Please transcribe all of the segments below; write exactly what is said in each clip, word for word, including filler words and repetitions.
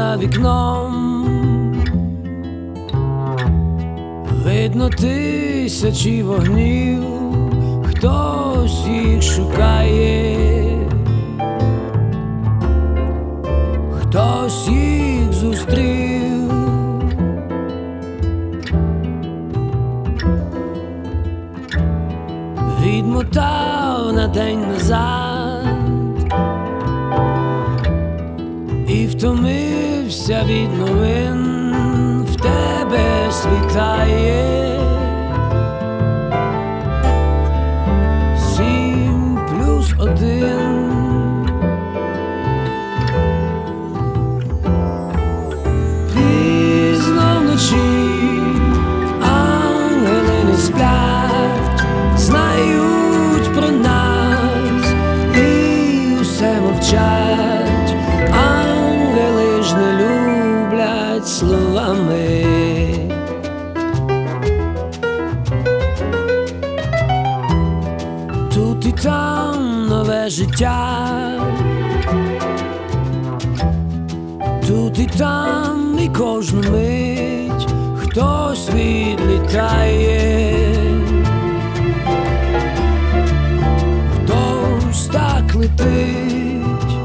за вікном видно тисячі вогнів, хтось їх шукає, хтось їх зустрів. Відмотав на день назад і втомився від новин, в тебе світає сім плюс один. Пізно вночі ангели не сплять, знають про нас і усе мовчать. Ангели ж не люблять словами. Тут і там нове життя, тут і там, і кожну мить хтось відлітає, хтось так летить.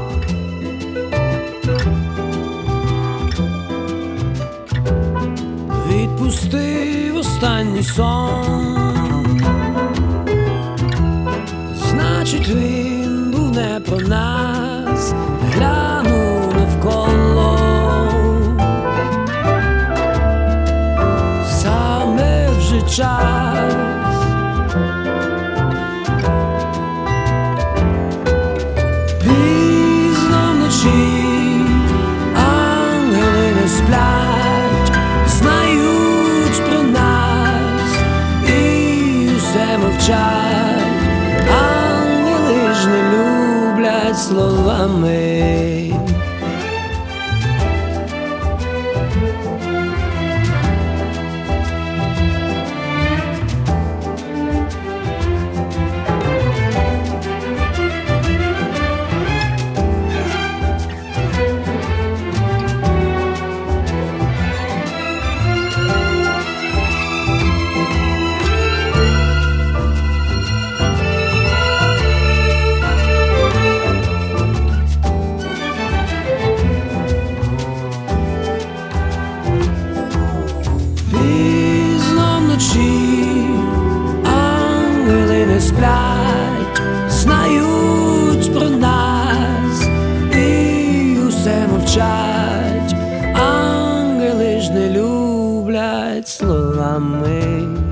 Відпустив останній сон, значить він був не про нас. Глянув навколо, саме вже час. Пізно вночі ангели не сплять, знають про нас і усе мовчать. Ангели ж не люблять словами. Пізно вночі ангели не сплять, знають про нас і усе мовчать. Ангели ж не люблять словами.